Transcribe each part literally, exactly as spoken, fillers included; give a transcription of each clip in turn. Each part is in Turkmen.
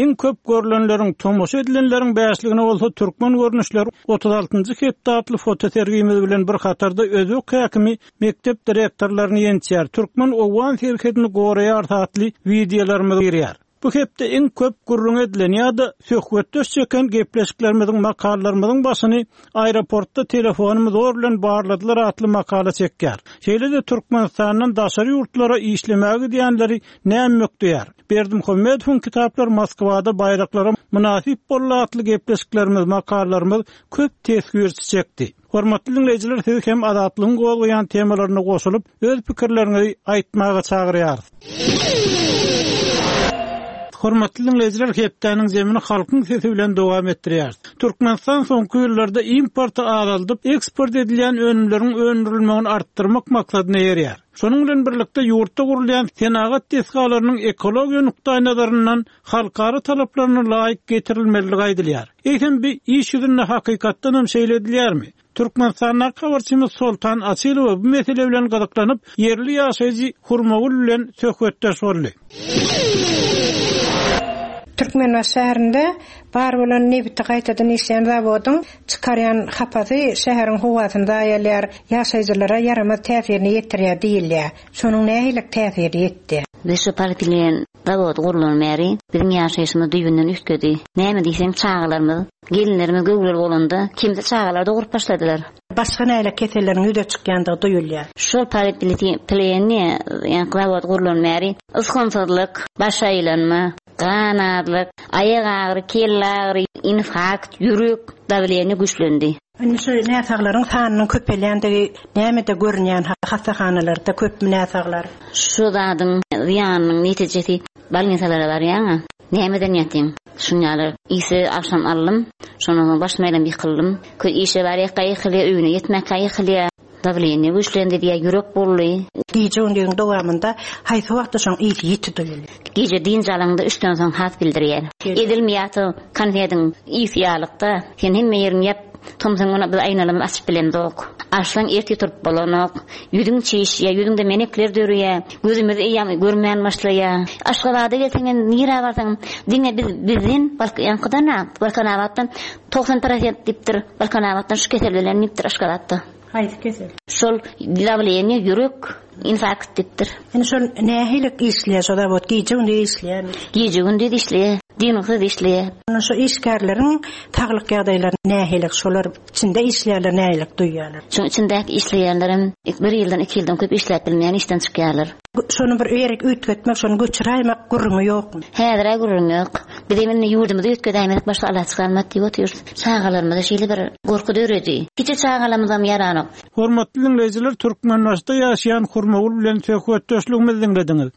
iň köp görülenleriň, tomoşa edilenleriň bäşligine bolsa türkmen görnüşleri otuz altynjy ketde atly foto sergimiz bilen bir hatarda özü häkimi mektep direktorlaryny ýençär. Türkmen owan serkedini goraýar tatly videolarymyz berýär. Bu hepde en köp gurrun edilen ýa-da söhbetde çeken gepleşiklerimizin, makallalarymyzyň başyny aeroportda telefonumyz bilen barladylar atly makala çekýär. Şeýle-de Türkmenistandan daşary ýurtlara işlemäge diýenleri näme Berdim Hömmedowyň kitaplar Moskwada bayraklara münasip bolla atly gepleşiklerimiz, makallalarymyz köp tesir çekdi. Hormatly dinleyijiler, siz hem adatlygyň golgaýan temalaryna goşulyp öz pikirlerinizi aýtmaga çagyrýar. Hormatly dinleyijiler, hepdäniň zemini halkyň sesi bilen dowam etdirýär. Türkmenistan soňky ýyllarda importy azaldyp, eksport edilen önümleriň öndürilmegini artdyrmak maksadyna ýerýär. Şonuň bilen birlikde ýurtda gurulýan senagat tesgalarynyň ekologiýa nukdaý nazaryndan halkara talaplaryna laýyk getirilmeligi aýdylýar. Eýsem bir iş ýüzünde hakykatdan hem şeýle edilýärmi? Türkmenistan'a habarçymyz Sultan Asylow bu mesele bilen gazaklanyp, yerli ýaşaýjy Hurmagul bilen söhbetdeş boldy. Türkmen şäherinde bar bolan nebitde gaýtadan işleýän zawodyň çykarýan hapasy şäheriň howasynda ýerler ýaşaýjylara ýarama täsirini ýetirýär diýilýär. Şonuň nähili täsiri ýetdi? Beşe partilen zawod gurulan meri biziň ýaşaýyşymy düýünden üskedi. Näme diýsem çağalarymyz, gelinlerimiz göwler bolanda kimde çağalarda gurup başladylar. Başga näle kesellerin üde çykýandygy duýulýar. Şol partilen ýa zawod gurulan meri ysgynsyzlyk, baş aýlanma, ganadlyk, aýak agry, kelle agry, infarkt, ýürek dawlegyny güçlendi. Indi şu näsaglaryň sanynyň köpelýändigi näme-de görünýän hasahanalarda köp näsaglar. Şu zadyň ýanyň netijesi balnisalara barýan. Nämeden ýatyn? Şunyalar ise akşam aldım. Şonuň başmaýlan bir kıldım. Köy işe barýak gaýykly, öýüne ýetmek gaýykly. Dawlegyny güçlendi diýe ýürek boldy. Gije öňüň dowamında haýsy wagtda şoň ýeti ýetdi duýuldy. Gije din jalаңda üçden soň has bildirýär. Edilmeýäti konfetiň ýyfýalykda sen hemme ýerini ýap, tomsaňyna bir aýnalamy açyp bilemdik. Aşlaň erti turup bolanok, ýüdüň çeýiş ýa ýüdüňde menekler dörýär, gözümiz eýam görmän başlaýar. Aşgabada gelseň nire barsaň, diňe biz bizin balkanawatdan, balkanawatdan doksan prosent dipdir, balkanawatdan şu kesellerden nipdir aşgabatda. Haýsy kesel? Şol dawlegyny ýürek infarkt dipdir. Ene şol nähilik işleýär, şoda bot gije günde işleýär. Gije günde işleýär, diňe işleýär. Ana şu işgärleriň taglyk ýagdaýlary nähilik, şolar içinde işleýärler, nähilik duýýarlar. Şoň içindäki işleýänlerim bir ýyldan iki ýyldan köp işläp bilmeýän işden çykýarlar. Şonu bir öýerek üýtgetmek, şonu göçüräýmek gurrumy ýokmy? Häzir gurrumy ýok. Bilemini ýurdumyzda üýtgedeýmek başga ala çykarmak diýip otyr. Çağalarymyzda şeýle bir gorku döredi. Kiçik çağalarymyzam ýaranyp. Hormatly dinleyijiler, Türkmenistanda ýaşaýan Hurmagul bilen söhbetdeşligimiz dinlediňiz.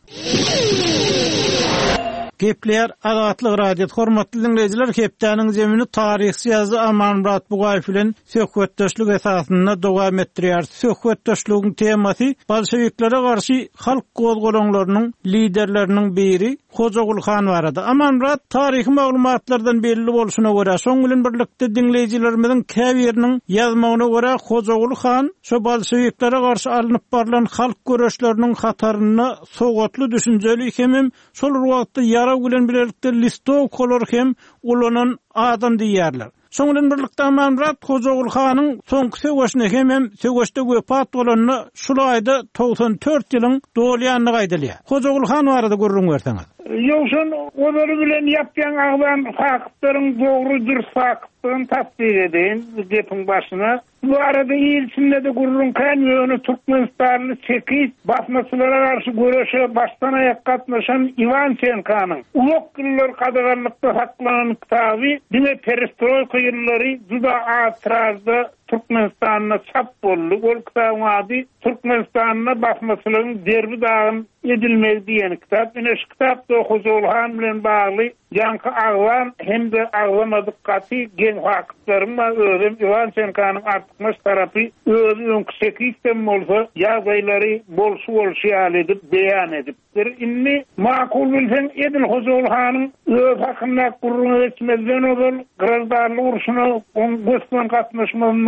Gepler Azatlyk radio. Hormatly dinleyijiler, hepdäniň zemini taryhsy ýazy Amanmurat Bugaýew bilen söhbetdeşlik esasynda dowam etdirýär. Söhbetdeşligiň temasy bolşewiklere garşy halk gozgolanylarynyň liderleriniň biri Hojagul Xan barada. Amanmurat taryhy maglumatlardan belli bolşuna görä, şoň bilen birlikde dinleyijilerimiziň käbiriniň ýazmagyna görä Hojagul Xan şu bolşewiklere garşy alınıp barlan halk göreşleriniň hataryny sogatly düşünjeli hemem şol wagtda yara bilen birlikde listovkalar hem ulanan adam diýerler. Şoň bilen birlikde Amanmurat Hojagul Xanyň soňky söwüşine hemem söwüşde wepat bolanyny şol aýda doksan dört ýylyň dolýanyny aýdylýar. Hojagul Xan barada görüň berseňiz. Ýokşun olary bilen ýapýan agdan hakykdyryň dogry dürüst hakykdygyny tasdik edin gepin başyna. Bu arada ilçinde de gururun kanyonu Türkmenistanlı çekip basmaçılara karşı görüşe baştan ayak katlaşan Ivanchenka'nın uluk yıllar kadağanlıkta saklanan kitabı dine perestroika yılları juda atirazda Türkmenistan'a çap boldu. O kitabın adı Türkmenistan'a basmaçıların derbi dağın edilmez diyen kitap. Yine şu kitapta Hojagul Xan bilen bağlı yankı ağlan hem de ağlamadık katı gen hakıklarımla özüm Ivanchenka'nın artmış tarafı özü önküseki istem olsa yazayları bolsu bolsu yal edip beyan ediptir. İnni makul bilsen edil Hojagul Xan'ın öz hakkında kurunu etmezden olur, grazdarlı urşuna gösteren katmışmanın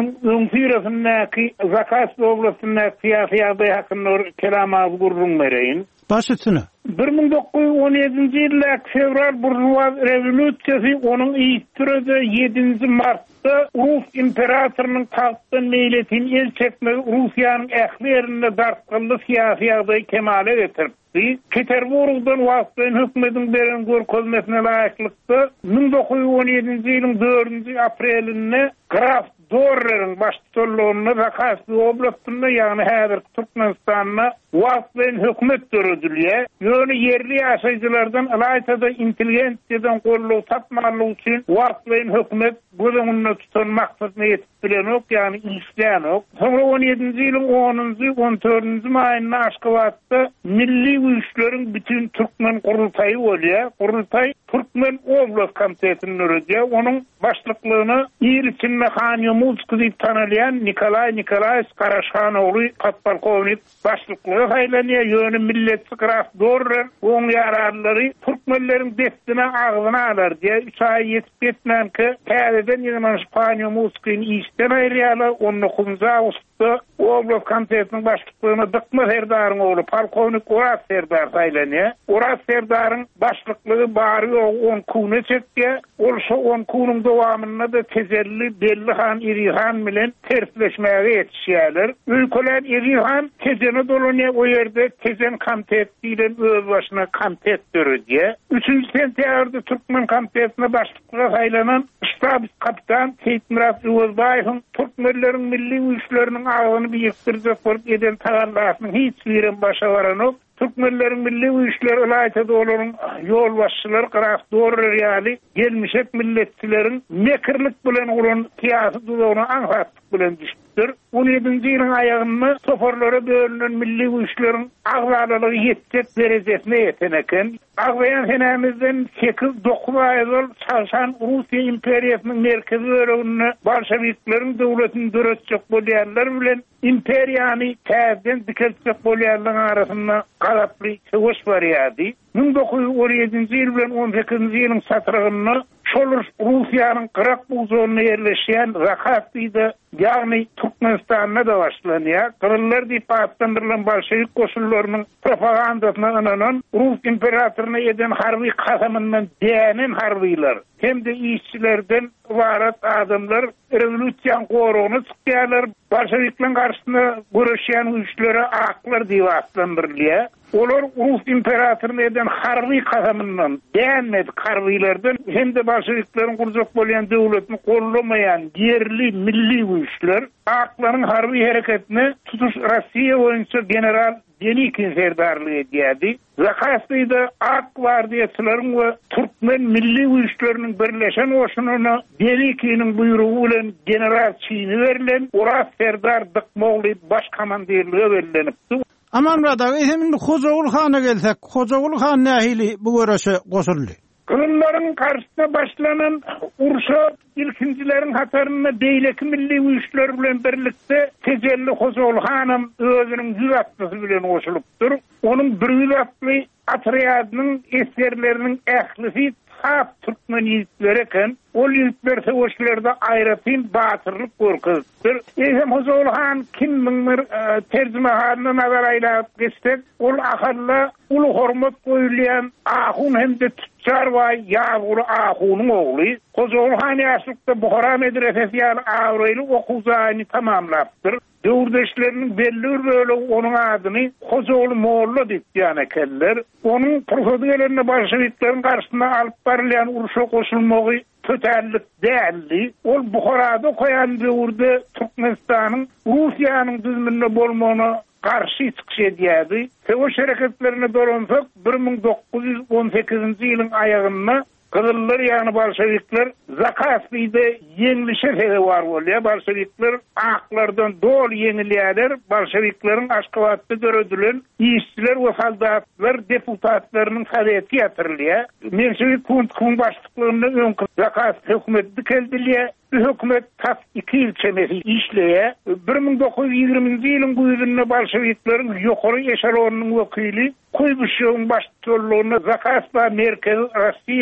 Onun öňsirasyndaky Zakas oblastynyň siyasi ýagdaý hakynda kelam agurrun bereyin. Baş üstüne. bir ming dokuz yüz on ýedinji ýylyň fevral burjuaz rewolýusiýasy onuň ýitdirýärdi ýedinji martda Rus imperatorynyň tahtdan meýletini el çekmegi Russiýanyň ählerinde dartgynly siyasi ýagdaý kemale getirdi. Peterburgdan wagtyn hökümetiň beren görkezmesine laýyklykda bir ming dokuz yüz on ýedinji ýylyň dördünji aprelinde Graf Dorrer'in başçylygyny Zakas oblastyna ýagny häzir Türkmenistanyna wagtyn hökümet döredilýär. Ýöne yerli ýaşaýjylardan alaýda intelligensiýadan gollaw tapmalyk üçin wagtyn hökümet bu döwründe tutan maksadyna ýetip bilenok, ýagny işlänok. Soňra on ýedinji ýylyň onunji on dördünji maýyna Aşgabatda milli güýçleriň bütün Türkmen gurultaýy bolýar. Gurultaý Türkmen oblast komitetini öredýär. Onuň başlyklagyny ýerçinme Xanyomuz diýip tanylýan Nikolay Nikolaýew Karaşanogly podpolkovnik başlyklygy haýlanýar. Ýöne milletçi Graf Dorrer oň ýararlary türkmenleriň destine agzyna alar diýe üç ay ýetip etmänki täzeden ýene Xanyomuzkyň işden aýrýarlar. on dokuzyňjy awgustda oblast komitetiniň başlyklygyna Dykma Serdaryň ogly polkovnik Uras Serdar haýlanýar. Uras Serdaryň başlyklygy bary on kuny çekdi. Ol şo on kunyň dowamynda da tezelli belli han Irihan bilen tersleşmäge ýetişýärler. Ülkeler Irihan tezene dolanýar, o ýerde tezen komitet bilen öz başyna komitet döredýär. üçünji sentýabrda Türkmen komitetine başlyklyga haýlanan ştab kapitan Seyitmurat Ýozbaýewiň türkmenleriň milli güýçleriniň agyny biýikdirjek bolup eden tagallarsynyň hiç birin başa baranok. Türkmenlerin milli güýçleri alaýda olaryň ýol başçylary Graf Dorrer ýaly gelmişek milletçilerin mekirlik bilen ulan tiýasy durugyny aňsatlyk bilen düşdüler. on ýedinji ýylyň aýagyny soforlara bölünen milli güýçleriň agzalalygy ýetjek derejesine ýeteneken. Agzaýan senämizden sekiz dokuz aýyl çalışan Russiýa imperiýasynyň merkezi bölügini bolşewikleriň döwletini döretjek bolýanlar bilen imperiýany täzeden dikiltjek bolýanlaryň arasynda galaply söwüş barýardy. bir ming dokuz yüz on ýedinji ýyl bilen on sekizinji ýylyň satrygyny şolar Russiýanyň Qırak bugzoruna ýerleşýän Zakasdyda ýagny Türkmenistanyna da başlanýar. Qıryllar diýip atlandyrılan bolşewik goşunlarynyň propagandasyna ananan Rus imperatoryna eden harby kasamyndan dänen harbylar hem de işçilerden ibaret adamlar rewolýusiýany gorugyny çykýarlar. Bolşewikleriň garşysynda görüşýän güýçlere aklar diýip atlandyrylýar. Olar Rus imperatoryna eden harby kasamyndan dänet harbylardan hem de bolşewikleriň gurjak bolýan döwletini gollamaýan yerli milli güýçler aklaryň harby hereketini tutuş Rossiýa boýunça general Denikin serdarlygy edýärdi. Zakasdyda ak gwardiýaçylaryň we Türkmen milli güýçleriniň birleşen oşunyna Denikiniň buýrugy bilen general çyny berilen Uras Serdar Dykmogly baş komandirligi berilipdi. Aman rada, eheminde Hozogul Han'a gelsek, Hozogul Han nähili bu görüşe goşuldy? Kırımların karşısına başlanan urşa ilkincilerin hatarına beyleki milli güýçler bilen birlikte tecelli Hozogul Hanım özünün yüz atlısı bilen koşulupdur. Onun bir yüz atlı atriyadynyň eskerlerinin ählisi sap Türkmen ýigitleri eken, ol ýigitler söwüşlerde aýratyn batyrlyk görkezipdir. Eýsem Hozogul Han kimdir terjümehanna nazar aýlap geçsek, ol ahalla ulu hormat goýulýan ahun hem de tüccar we ýaguly ahunyň ogly. Hozogul Han ýaşlykda Buhara medresesi ýaly awraýly okuwjany tamamlapdyr. Döwürdeşleriniň belli bir bölegi onuň adyny Hozogul Molla diýip ýanekeller. Onuň profesorlaryny bolşewikleriň garşysynda alyp barylan uruşa goşulmagy töterlik däldi. Ol Buharada koyan döwürde Türkmenistanyň Russiýanyň düzmünde bolmagyna karşı çykyş edýärdi. Söwüş hereketlerine dolansak bir ming dokuz yüz on sekizinji ýylyň aýagyna Kızıllar ýagny bolşewikler Zakasdyda ýeňilişe sebäp bolýar. Bolşewikler aklardan dol ýeňilýärler. Bolşewikleriň Aşgabatda döredilen işçiler we soldatlar deputatlarynyň soweti ýatyrylýar. Menşewik kuntkun başlyklygyny öňkü Zakas hökümeti keldilýär. Hökümet tap iki ýyl çemesi işleýär. bir ming dokuz yüz ýigriminji ýylyň güýdünde bolşewikleriň ýokary eşelonynyň wekili Kuybuşyň başçylygyny Zakasda merkezi Rossiýadan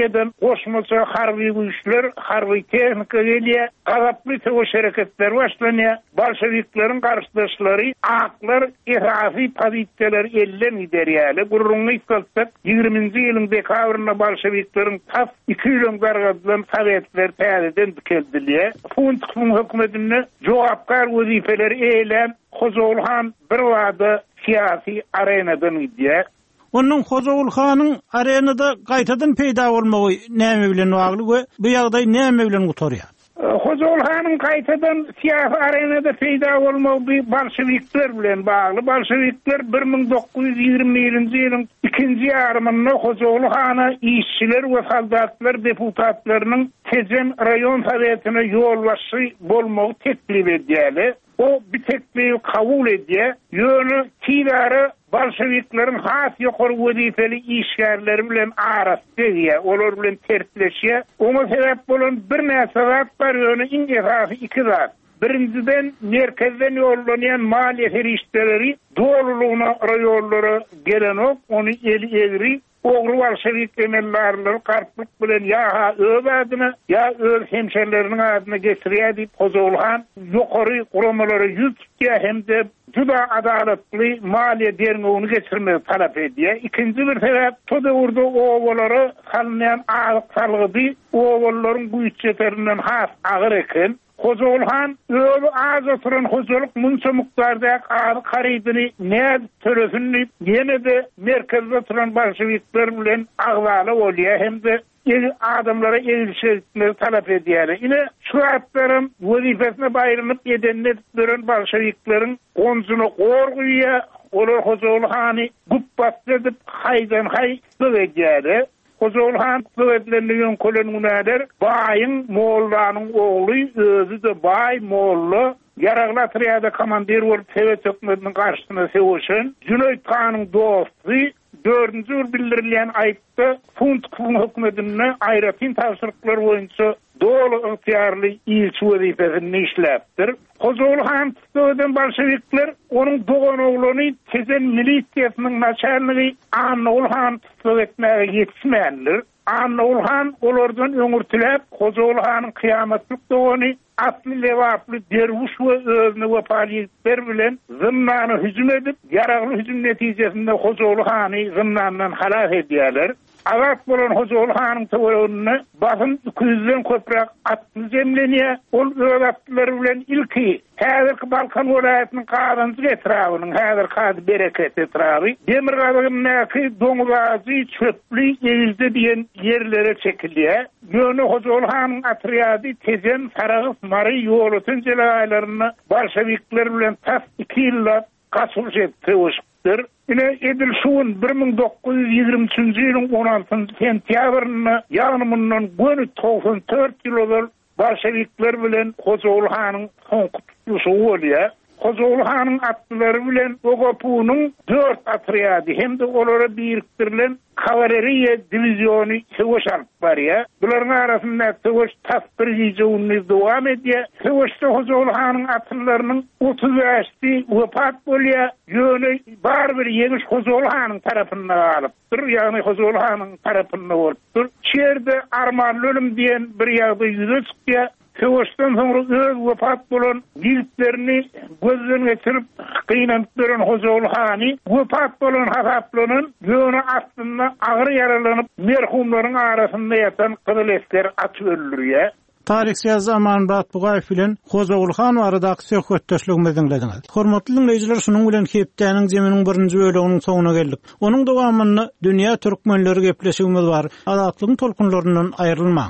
Koşmaça harbi güýçler, harbi tehnika gelýär, gazaply töweş hereketler başlanýar. Bolşewiklerin garşydaşlary, aklar, ihrafi pozisiýalar elden giderýärler. Gurrunly ýetmek ýygrimiňji ýylyň dekabryna bolşewiklerin tas iki ýylyň gargadylan sowetler täzeden dikeldiler. Funtkun hökümetine jogapkar wezifeleri eýlen Hozowulhan bir wada siyasi arenadan gidýär. Onun Hozowulhanyň arenada gaýtadan peýda bolmagy näme bilen bagly we bu ýagdaý näme bilen gutarýar? Hozowulhanyň gaýtadan siyasi arenada peýda bolmagy bolşewikler bilen bagly. Bolşewikler bir ming dokuz ýüz ýigririnji ýylyň ikinji ýarymynda Hozowulhana işçiler we soldatlar deputatlarynyň Tezen raýon sowetine ýol başy bolmagy teklip edýärler. O bir teklifi kabul edýär. Ýöne tidary bolşewiklerin has ýokary wezifeli işgärleri bilen arasynda, olar bilen tertleşýär. Oňa sebäp bolan bir näse zat bar, ýöne ingehaky iki zat. Birinciden merkezden ýollanýan maliýe herişdeleri dolulugyna raýonlara gelenok, ony eli egri ogry bolşewik emellerler garplyk bilen ýa öz adyna ýa öz hemşerleriniň adyna geçirýär diýip Hozowulhan ýokary guramalary ýüz tutýar hemde juda adalatly maliýe derneğini geçirmeyi talap edýär. Ikinji bir sebäp şu döwürde owalary halnyan agyk salgydy, owalaryň güýçeterinden has agyr eken. Hozowulhan öýle az oturan hozurluk munça mukdarda agy garydyny näde töresinli ýene-de merkezde oturan bolşewikler bilen agzaly bolýar hemde el adamlara elçilikleri talap edýärler. Ine şu atlarym wezifesine baýranyp edenler gören bolşewiklerin gonjuny gorguýar, olar Hozowulhany guppat edip haýdan haý döwedýärler. Hozowulhan söwetlendiğin kolonmunader baýyň mollanyň ogly özü de baý molly yaragla triada komandir bolup Sovet hökümetiniň garşysyna sewoşen Cüneyt Hanyň dosty dördünji ýyl bildirilýän aýtda Funtkun hökümetine aýratyn tapşyryklar boýunça dolu ýarly ilçi wezifesini işläpdir. Hozowulhan tutduğun bolşewikler onun dogan oğlunu Tezen milisiýasynyň načalnigy Anowulhan tutduğuna yetişmändir. Anowulhan olardan öňürtilip Hozowulhanyň kıyametlik dogany atly lewaply derwiş we özüne wepalypler bilen zymnany hüjüm edip yaragly hüjüm netijesinde Hozowulhany zymnandan halas edýärler. Awak bolan Hozowulhanyň töwereğine basyn iki yüzden köprak atly zemlenýär. Ol öwratlary bilen ilki häzirki Balkan welaýatynyň Kazanjy etrawynyň häzir Kaz Bereket etrawy Demirgazyňky doňgazy çöpli ýerde diýen ýerlere çekilýär. Ýöne Hozowulhanyň atryady Tezen Saragys Mary ýolutyn jelaýlaryny bolşewikler bilen tas iki ýylla gaçylyş etdi. Ine Edil Şuun bir ming dokuz ýüz ýigrimiji üçinji ýylyň on altynjy sentýabryny ýanymyndan göni doksan dört ýyl bolşewikler bilen Hozowulhanyň soňky tutuşy bolýar. Hozowulhanyň atlary bilen Ogapunyň dört atryady hemde olara birikdirilen kavaleriýa diwiziony söwüş alyp barýar. Bularnyň arasynda söwüş tasbir ýyjyny dowam edýär. Söwüşde Hozowulhanyň atlarynyň otuz beşi wepat bolýar. Ýöne bar bir ýeňiş Hozowulhanyň tarapyndan galypdyr, ýagny Hozowulhanyň tarapyndan bolupdyr. Şerde armanly ölüm diýen bir ýagdaý ýüze çykýar. Söwüşden soňra öz wepat bolan ýigitlerini gözden geçirip kynanyp duran Hozowulhany wepat bolan hasaplanyň ýöne aslynda agyr yaralanyp merhumlaryň arasynda ýatan Gyzyl esker atyp öldürýär. Tarihsiýaz Amanbat Bugaýew bilen Hozowulhan aradaky söhbetdeşligimiziň dinlediňiz. Hormatly dinleýijiler, şunuň bilen hepdeniň jeminiň birinji bölüminiň soňuna geldik. Onuň dowamyny dünýä türkmenleri gepleşigimiz bar. Azatlygyň tolkunlaryndan aýrylmaň.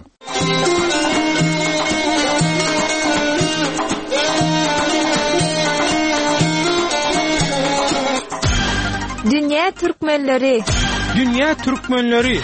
Dünya Türkmenleri Dünya Türkmenleri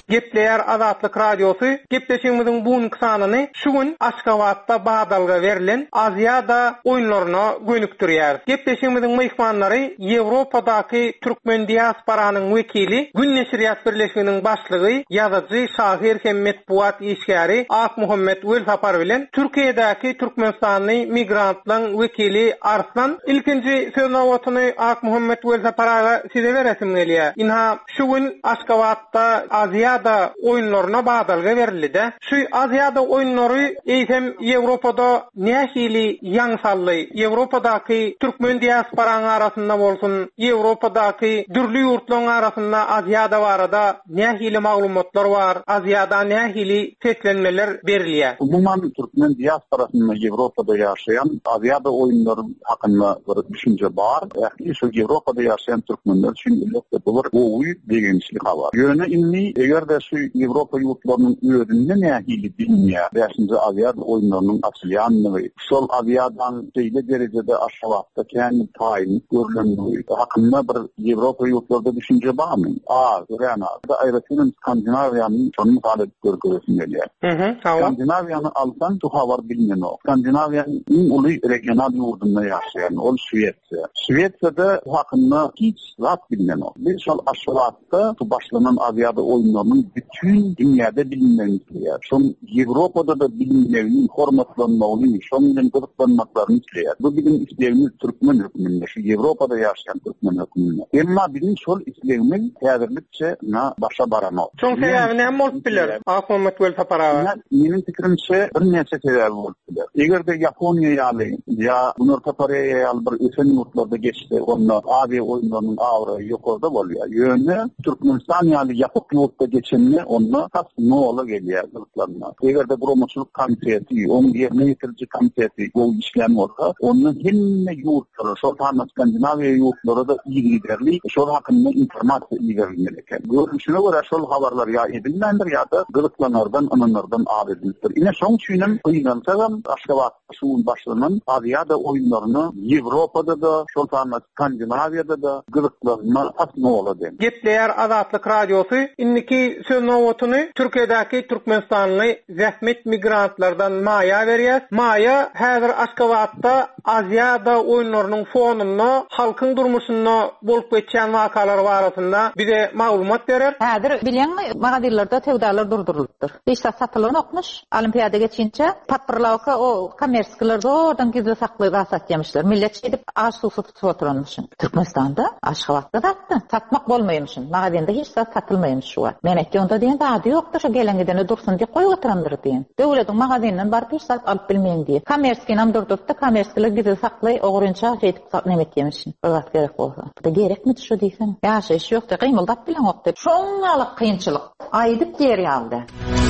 Gepleýär Azatlyk radiosu gepleşigimiziň buňky sanyny şu gün Aşgabatda Badalga berilen Aziýada oýunlaryna gönükdirýär. Gepleşigimiziň mehmanlary Ýewropadaky türkmen diasporanyň wekili, Gün Neşriýat Birleşiginiň başlygy, ýazyjy Şahir Hemmet Buat Işgäri Ak Muhammed Welfapar bilen Türkiýedäki Türkmenistanyň migrantlaryň wekili Arslan. İlkinji söz nowatyny Ak Muhammed Welfapara size beresim gelýär. Inha şu gün Aşgabatda Aziýada oýunlaryna badalga berildi. Şu Aziýada oýunlary eýsem Ýewropada nähili ýaňsally, Ýewropadaky türkmen diasporanyň arasynda bolsun, Ýewropadaky dürli ýurtlaryň arasynda Aziýada barada nähili maglumatlar bar, Aziýada nähili setlenmeler berilýär. Umuman türkmen diasporasyny Ýewropada ýaşaýan Aziýada oýunlary hakynda bir düşünje bar. Ýa-ni şu Ýewropada ýaşaýan türkmenler üçin illetde bolar oý degençlik bar. Ýöne inni egerde şu Ýewropa ýurtlarynyň öýünde nähili bilmeýär. beşinji Aziýada oýunlarynyň açylýanyny, şol Aziýadan beýle derejede Aşgabatda käni taýyn görülenligi hakynda bir Ýewropa ýurtlarynda düşünje barmy? A, ýani aýratyn Skandinawiýanyň şonu galat görgülesin gelýär. Mhm, Skandinawiýany alsan tu hawar bilmän o. Skandinawiýanyň iň uly regional ýurdunda ýaşaýan ol Şwetsiýa. Şwetsiýada hakynda hiç zat bilmän o. Bir şol Aşgabatda tu başlanan Aziýada oýunlarynyň bütün dünýäde bilinmegini, şol Ýewropada da bilinmegini, hormatlanmagyny, şol bilen guruplanmaklaryny isleýär. Bu bizim isleýimiz türkmen höküminde, şu Ýewropada ýaşaýan türkmen höküminde. Emma bizim şol isleýimiz häzirlikçe na başa baranok. Şoň sebäbi näme bolup biler? Ak Muhammed Welfapara. Menin pikirimçe bir neçe sebäbi bolup biler. Egerde Ýaponiýa ýaly, ýa Güney Koreýa ýaly bir ösen ýurtlarda geçdi, onda Aziýa oýunlarynyň awry ýokarda bolýar. Ýöne Türkmenistan ýaly ýapyk ýurtda geçenni onda has nola gelýär guruplarına. Egerde Promoçuluk komiteti, onun ýerine ýetiriji komiteti bu işlem bolsa, onun hemme ýurtlary, şol taýda Skandinawiýa ýurtlary da ýigirli, şol hakynda informasiýa ýerilmeli eken. Görüşüne görä şol habarlar ýa edilmendir ýa da guruplanardan, ananlardan aýrylypdyr. Ine şoň üçin ýynansam Aşgabat şuun başlanan Aziýada oýunlaryny Ýewropada da, şol taýda Skandinawiýada da guruplanma has nola den. Gepleýär Azatlyk radiosu inniki söz nowatyny Türkiýedäki Türkmenistanyň zähmet migrantlardan Maýa berýär. Maýa häzir Aşgabatda Aziýada oýunlarynyň fonuna, halkyň durmuşyna bolup geçen wakalar barasynda bize maglumat berer. Häzir bilýänmi, magadirlarda tewdalar durdurylypdyr. Beşta satylan okmuş, olimpiada geçinçe papyrlawka o kommersiýalarda ordan gizli saklayıp asatýamışlar. Millet edip aş susu tutup oturanmışyn. Türkmenistanda, Aşgabatda da satmak bolmaýanmışyn. Magadirde hiç zat satylmaýanmış şu var. Men etdi onda diýen ady ýokdur, şu gelengidene dursun diýip goýup oturandyr diýen. Döwletiň magazininden barp hiç zat alyp bilmeýän diýip. Kommersiýanam durdurtdy, kommersiýalar gizli saklaý, ogurunça edip nemet ýemişin. Zat gerek bolsa. Bu da gerekmi şu diýsen? Ýaşaýyş ýokdy, gymyldap bilen okdy. Şoňalyk kynçylyk aýdyp geri aldy.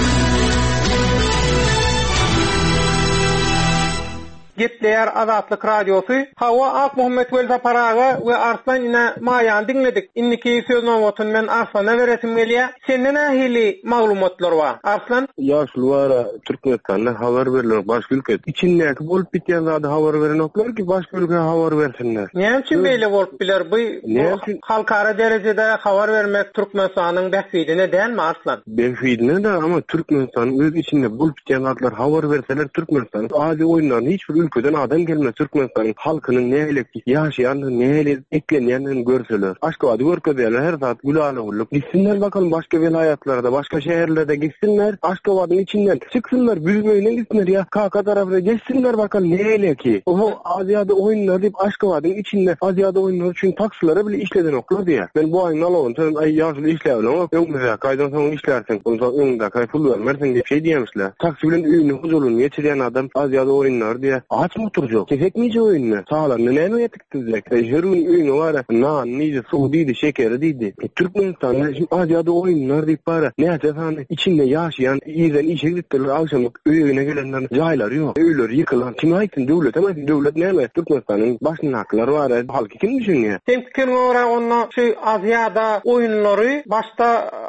Gepleýär Azatlyk radiosu. Hawa Ak Muhammed Welfapara we Arslan ine Maýany dinledik. Inniki söz nowatyny men Arslana beresim gelýär. Senden nähili maglumatlar bar? Arslan? Ýaşlywara Türkmenistanda habar berilen başga ülke. İçindäki bolup bitýän zady habar berenoklar ki başga ülke habar bersinler. Näme üçin beýle bolup biler? Bu halkara derejede habar bermek Türkmenistanyň bähfidine dälmi Arslan? Bähfidine de ama Türkmenistanyň öz içinde bolup bitýän zatlar habar berseler Türkmenistan Aziýa oýunlaryny hiç bir ülkeden adam gelmez. Türkmenistan'ın halkının neyle yaşayanını, neyle eklenyenini görseler. Aşgabat'ı görkedeler her saat gülağına olup. Gitsinler bakalım başka vilayetlerde, başka şehirlerde gitsinler. Aşgabat'ın içinden çıksınlar. Büzmeyle gitsinler ya. Kaka tarafına geçsinler bakalım neyle ki. O Aziýada oýunlar deyip Aşgabat'ın içinde Aziýada oýunlar için taksilara bile işleden oklar diye. Ben bu ayın alavun. Sen ay yaşlı işleyelim ama öňüňde kaydan soň işlersin. Ondan soň öňünde kay pul vermersin diye şey diýemizler. Taksi bilen üýüne huzurluny ýetirýän adam Aziýada oýunlar diye aç mı oturacak? Kefekmeyce oyununu. Sağlarını neyme yetiktirecek? Jürün oyunu var ya, nan, nice, su deydi, şekeri deydi. E, Türkmenistan'da şimdi Aziýada oyunlar deyip bari neyse efendim içinde yaşayan, iyiden işe gittiler, akşamlık öyüne gelenlerin cayları yok. Öyler yıkılan. Kime aitsin devlet? Ama devlet neyme? Türkmenistan'ın başının hakları var ya, halkı kim düşünüyor? Sen fikirme ora onna şu Aziýada oyunları başta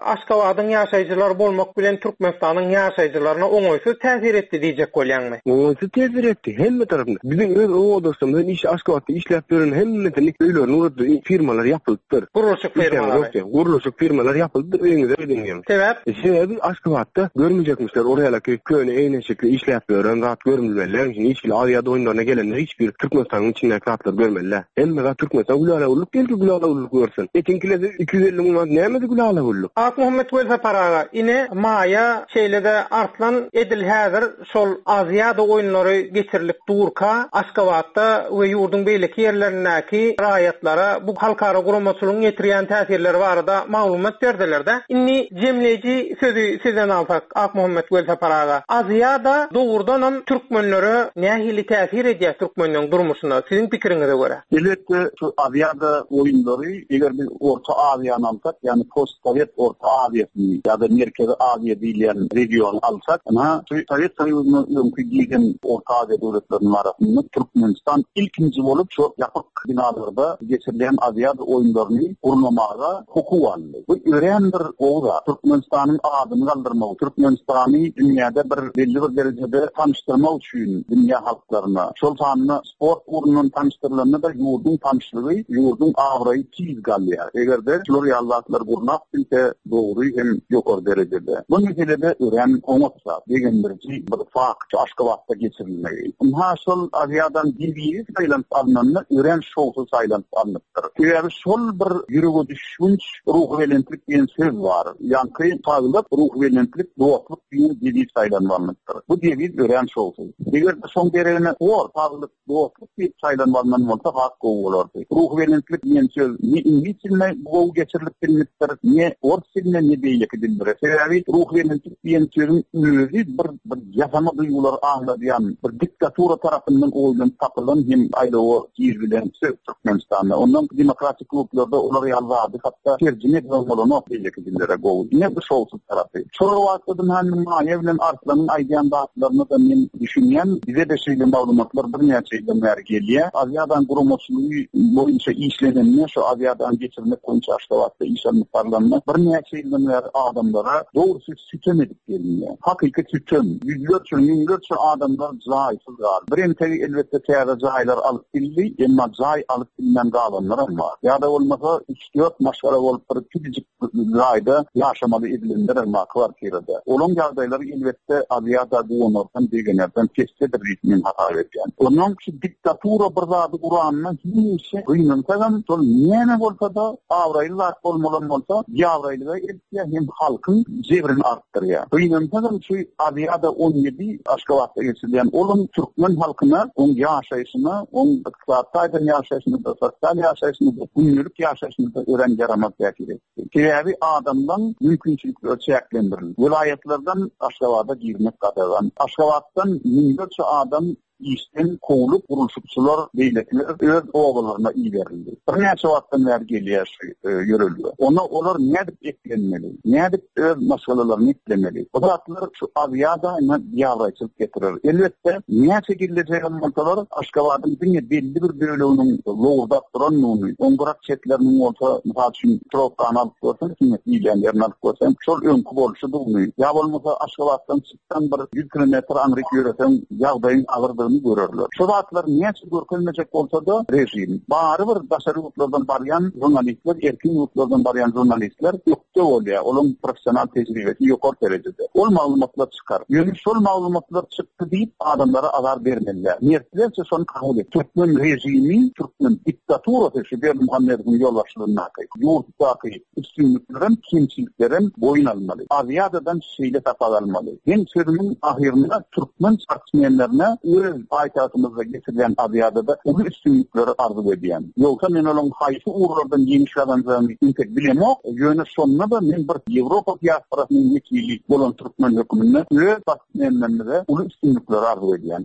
Aşgabatyň ýaşaýjylary bolmak bilen Türkmenistanyň ýaşaýjylaryna oňoýsuz täsir etdi diýjek bolýarmy? Oňoýsuz täsir etdi hemme tarapyndan. Biziň öz oňoýdursamyň iş Aşgabatda işläp beren hemmetini öýlerini urdy, firmalar ýapyldyr. Gurulşyk firmalar. Gurulşyk firmalar ýapyldyr, öňüňizde öýdüňem. Sebäp? Sebebi Aşgabatda görmeyecekmişler oraya köne eýneşikli işläp beren rahat görmüyorlar. Hiç bile Aziýada oýunlaryna gelenler hiçbir Türkmenistanyň içinde rahatlar görmeliler. Hemme Türkmenistan gulala ulluk geldi gulala ulluk görsün. Etinkileri iki yüz elli milyon näme gulala ulluk. Ak Muhammed Welfa paraga ine maya şeýlede Arslan edil häzir şol Aziýada oýunlary geçirilip durka Aşgabatda we ýurdun beýleki ýerlerindäki raýatlara bu halkara guramaçylygyň getirýän täsirleri barada maglumat berdiler-de. Inni jemleji sözü sizden alsak Ak Muhammed Welfa paraga Aziýada dogurdan türkmenlere nähili täsir edýär türkmenliň durmuşyna siziň pikiriňize görä? Elbetde şu Aziýada oýunlary eger biz Orta Aziýany alsak, ýani post-Sowet Orta Aziýasy ýa-da Merkezi Aziýa diýilen region alsak, ana Sowet Soýuzynyň öňkü giýen Orta Aziýa döwletleriniň arasynda Türkmenistan ilkinji bolup şu ýapyk binalarda geçirilen Aziýada oýunlaryny gurulmaga hukuk aldy. Bu ören bir gowda Türkmenistanyň adyny galdyrmak, Türkmenistany dünýäde bir belli bir derejede tanıştırmak üçin dünýä halklaryna, şol sanyny sport urunun tanıştyrylanyna da ýurdun tanışlygy, ýurdun awraýy tiz galýar. Egerde şol ýallatlar gurmak bilse dogry hem ýokary derejede. Bu meselede ören oňatsa degen bir bir fakt Aşgabatda geçirilmeli. Ha şol Aziýadan bir saýlan alnanyny ören şowsy saýlan alnypdyr. Ýa-da şol bir ýürege düşmüş ruh welentlik diýen söz bar. Ýa-ni taýlyp ruh welentlik dowatlyk diýen diýip saýlanmalydyr. Bu diýip ören şowsy. Eger şoň derejene or taýlyp dowatlyk diýip saýlanmalyny bolsa hak gowy. Ruh welentlik diýen söz ni ingilisçe gowy geçirilip bilmekdir, ne ortsyna ne beýleki dildir. Sebebi ruh welentlik diýen sözüň özü bir bir ýasama duýgular aňladýan bir diktatura tarapyndan oýlan tapylan hem aýlawy ýer bilen söz Türkmenistanda. Ondan demokratik klublarda olar ýalwady, hatda terjime bolmalyny beýleki dillere gowy. Ne bu şowsuz tarapy. Şol wagtdan hannym maýa bilen Arslanyň aýdýan datlaryny da men düşünýän, bize de şeýle maglumatlar bir näçe ýyldan bäri gelýär. Aziýadan gurulmaçylygy boýunça işlenenler şu Aziýadan geçirmek boýunça Aşgabatda iş alyp barylanyna bir näçe ýyldan bäri adamlara dogry sütüm edip gelýär. Hakyky sütüm, ýüzlerçe, miňlerçe adamlar jaýsyz gal. Birinçi elbetde täze jaýlar alyp bildi, emma jaý alyp bilmän galanlar bar. Ýa-da bolmasa üç dört maşgara bolup bir küçük jaýda ýaşamaly edilenler bar kwartirada. Olaň ýagdaýlary elbetde Aziýada goňardan degenlerden kessedir ritmin hata berýän. Onuň şu diktatura bir zady Kur'anyna hiç gynansadan şol näme bolsa da awraýlar bolmaly bolsa, ýawraýlyga eltýär hem halkyň jebrini artdyrýar. Gynansadan şu Aziýada on ýedi Aşgabatda geçirilen olan Türkmen halkyna, on ýaşaýyşyna, on ykdysadyň ýaşaýyşyna, sosial ýaşaýyşyna, günlük ýaşaýyşyna ören garamak ýa-da Keräbi adamdan mümkinçilikler çäklendirildi. Vilayetlerden Aşgabatda girmek gadagan. Aşgabatdan miňlerçe adam işten kovulup gurulşukçular beýlekler öz oğullarına iyi verildi. Bir näçe wagtdan bäri gelýär ýörüldi. Ona olar nädip eklenmeli, nädip öz masalalaryny eklemeli. Bu zatlar şu Aziýada ýawraýçylyk getirir. Elbetde näçe giljegen bolsalar Aşgabatyň diňe belli bir bölüginiň lowda duranlygyny, oňrak çetleriniň bolsa, mysal üçin Trokdan alyp görsen, kiňet ýyllarlaryny alyp görsen, şol öňkü bolşy dugny. Ýa bolmasa Aşgabatdan çykdan bir yüz kilometr anryk ýöresen, ýagdaýyň agyrdygyny görürler. Şu zatlar näçe görkelmejek bolsa da rejim. Bary bir daşary ýurtlardan barýan jurnalistler, erkin ýurtlardan barýan jurnalistler ýokda bolýar. Olaň professional tejribesi ýokary derejede. Ol maglumatlar çykar. Ýöne şol maglumatlar çykdy diýip adamlara azar bermeliler. Mertlerçe şonu kabul et. Türkmen rejimi, Türkmen diktaturasy Şeýle Muhammediň ýolbaşçylygyna ýurtdaky üstünliklerin, kimçiliklerin boyun almaly. Aziýadadan şeýle tapal almaly. Hem sözüniň ahirinde Türkmen çarpışmayanlarına aytatymyzda geçirilen Aziýada onu üstünlikleri arzu edýän. Ýoksa men olaň haýsy uğurlardan ýeňişlenýäni intek bilemok. Ýöne şonda da men bir Ýewropa diasporasynyň wekili bolan Türkmen hökümine öz taýdanmamda onu üstünlikleri arzu edýän.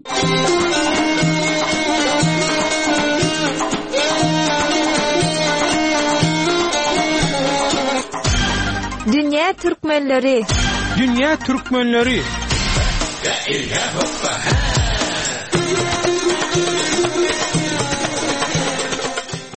Dünya Türkmenleri. Dünya Türkmenleri.